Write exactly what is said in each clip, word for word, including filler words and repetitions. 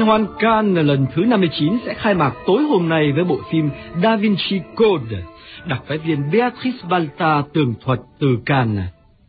hoan Cannes lần thứ năm mươi chín sẽ khai mạc tối hôm nay với bộ phim Da Vinci Code. Đặc phái viên Béatrice Balta tường thuật từ Cannes.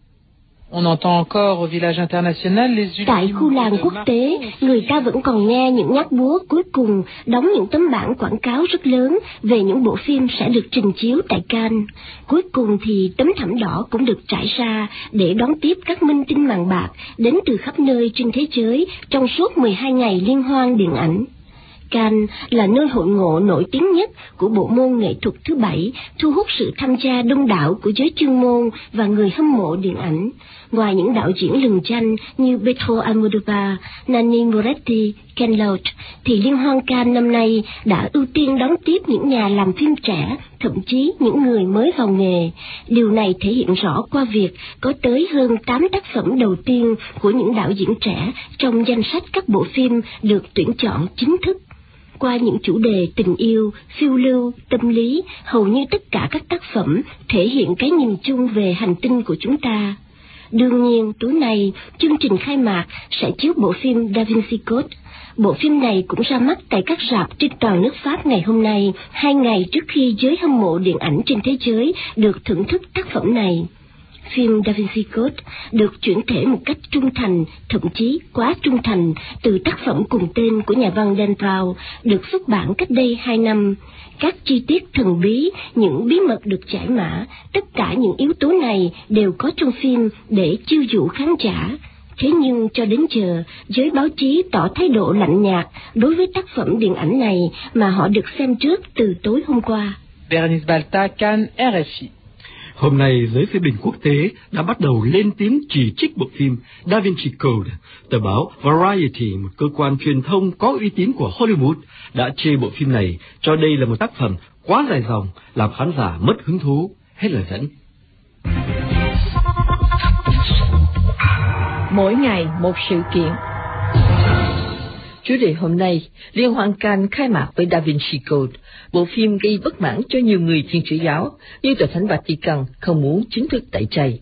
Tại khu làng quốc tế, người ta vẫn còn nghe những nhát búa cuối cùng đóng những tấm bảng quảng cáo rất lớn về những bộ phim sẽ được trình chiếu tại Cannes. Cuối cùng thì tấm thảm đỏ cũng được trải ra để đón tiếp các minh tinh màn bạc đến từ khắp nơi trên thế giới trong suốt mười hai ngày liên hoan điện ảnh. Cannes là nơi hội ngộ nổi tiếng nhất của bộ môn nghệ thuật thứ bảy, thu hút sự tham gia đông đảo của giới chuyên môn và người hâm mộ điện ảnh. Ngoài những đạo diễn lừng danh như Pedro Almodóvar, Nanni Moretti, Ken Loach, thì Liên hoan Cannes năm nay đã ưu tiên đón tiếp những nhà làm phim trẻ, thậm chí những người mới vào nghề. Điều này thể hiện rõ qua việc có tới hơn tám tác phẩm đầu tiên của những đạo diễn trẻ trong danh sách các bộ phim được tuyển chọn chính thức. Qua những chủ đề tình yêu, phiêu lưu, tâm lý, hầu như tất cả các tác phẩm thể hiện cái nhìn chung về hành tinh của chúng ta. Đương nhiên, tối nay, chương trình khai mạc sẽ chiếu bộ phim Da Vinci Code. Bộ phim này cũng ra mắt tại các rạp trên toàn nước Pháp ngày hôm nay, hai ngày trước khi giới hâm mộ điện ảnh trên thế giới được thưởng thức tác phẩm này. Phim Da Vinci Code được chuyển thể một cách trung thành, thậm chí quá trung thành, từ tác phẩm cùng tên của nhà văn Dan Brown, được xuất bản cách đây hai năm. Các chi tiết thần bí, những bí mật được giải mã, tất cả những yếu tố này đều có trong phim để chiêu dụ khán giả. Thế nhưng cho đến giờ, giới báo chí tỏ thái độ lạnh nhạt đối với tác phẩm điện ảnh này mà họ được xem trước từ tối hôm qua. Béatrice Balta, Cannes, R F I. Hôm nay, giới phê bình quốc tế đã bắt đầu lên tiếng chỉ trích bộ phim Da Vinci Code. Tờ báo Variety, một cơ quan truyền thông có uy tín của Hollywood, đã chê bộ phim này cho đây là một tác phẩm quá dài dòng, làm khán giả mất hứng thú. Hết lời dẫn. Mỗi ngày một sự kiện. Chủ đề hôm nay, Liên hoan Cannes khai mạc với Da Vinci Code, bộ phim gây bất mãn cho nhiều người Thiên Chúa giáo, nhưng Tòa Thánh Vatican không muốn chính thức tẩy chay.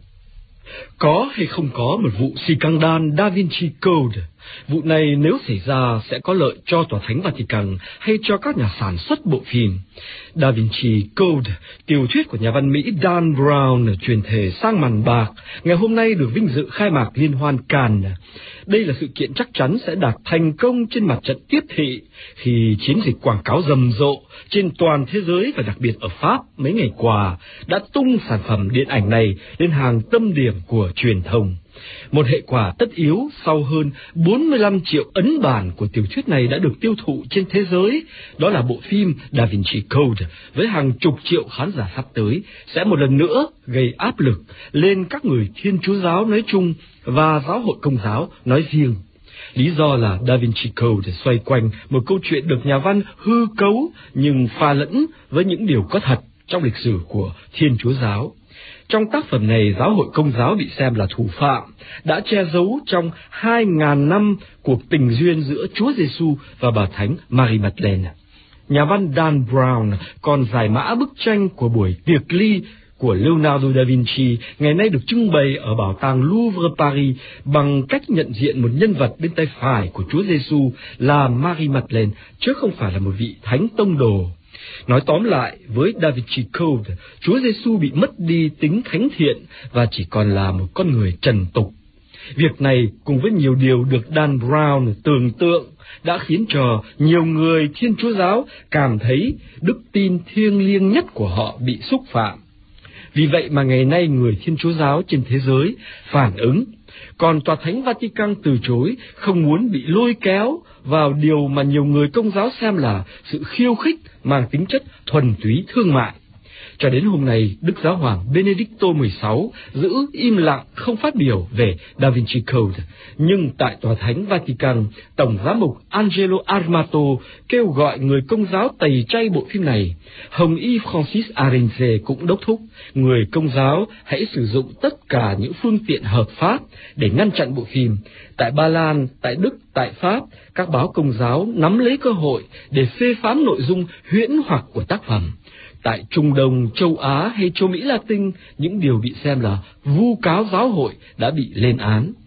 Có hay không có một vụ scandal Da Vinci Code? Vụ này nếu xảy ra sẽ có lợi cho Tòa Thánh Vatican hay cho các nhà sản xuất bộ phim? Da Vinci Code, tiểu thuyết của nhà văn Mỹ Dan Brown, truyền thể sang màn bạc, ngày hôm nay được vinh dự khai mạc Liên hoan Cannes. Đây là sự kiện chắc chắn sẽ đạt thành công trên mặt trận tiếp thị, khi chiến dịch quảng cáo rầm rộ trên toàn thế giới và đặc biệt ở Pháp mấy ngày qua đã tung sản phẩm điện ảnh này lên hàng tâm điểm của truyền thông. Một hệ quả tất yếu sau hơn bốn mươi lăm triệu ấn bản của tiểu thuyết này đã được tiêu thụ trên thế giới, đó là bộ phim Da Vinci Code với hàng chục triệu khán giả sắp tới sẽ một lần nữa gây áp lực lên các người Thiên Chúa giáo nói chung và giáo hội Công giáo nói riêng. Lý do là Da Vinci Code xoay quanh một câu chuyện được nhà văn hư cấu nhưng pha lẫn với những điều có thật trong lịch sử của Thiên Chúa giáo. Trong tác phẩm này, giáo hội Công giáo bị xem là thủ phạm, đã che giấu trong hai ngàn năm cuộc tình duyên giữa Chúa Giêsu và bà Thánh Marie Madeleine. Nhà văn Dan Brown còn giải mã bức tranh của buổi tiệc ly của Leonardo da Vinci ngày nay được trưng bày ở Bảo tàng Louvre Paris bằng cách nhận diện một nhân vật bên tay phải của Chúa Giêsu là Marie Madeleine, chứ không phải là một vị thánh tông đồ. Nói tóm lại, với Da Vinci Code, Chúa Giêsu bị mất đi tính thánh thiện và chỉ còn là một con người trần tục. Việc này cùng với nhiều điều được Dan Brown tưởng tượng đã khiến cho nhiều người Thiên Chúa giáo cảm thấy đức tin thiêng liêng nhất của họ bị xúc phạm. Vì vậy mà ngày nay người Thiên Chúa giáo trên thế giới phản ứng, còn Tòa Thánh Vatican từ chối, không muốn bị lôi kéo vào điều mà nhiều người Công giáo xem là sự khiêu khích mang tính chất thuần túy thương mại. Cho đến hôm nay, Đức Giáo hoàng Benedicto mười sáu giữ im lặng không phát biểu về Da Vinci Code, nhưng tại Tòa Thánh Vatican, Tổng giám mục Angelo Armato kêu gọi người Công giáo tẩy chay bộ phim này. Hồng y Francis Arinze cũng đốc thúc người Công giáo hãy sử dụng tất cả những phương tiện hợp pháp để ngăn chặn bộ phim. Tại Ba Lan, tại Đức, tại Pháp, các báo Công giáo nắm lấy cơ hội để phê phán nội dung huyễn hoặc của tác phẩm. Tại Trung Đông, châu Á hay châu Mỹ Latin, những điều bị xem là vu cáo giáo hội đã bị lên án.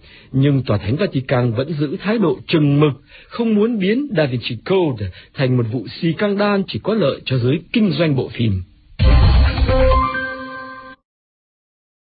Nhưng Tòa Thánh Vatican vẫn giữ thái độ chừng mực, không muốn biến Da Vinci Code thành một vụ xì căng đan chỉ có lợi cho giới kinh doanh bộ phim.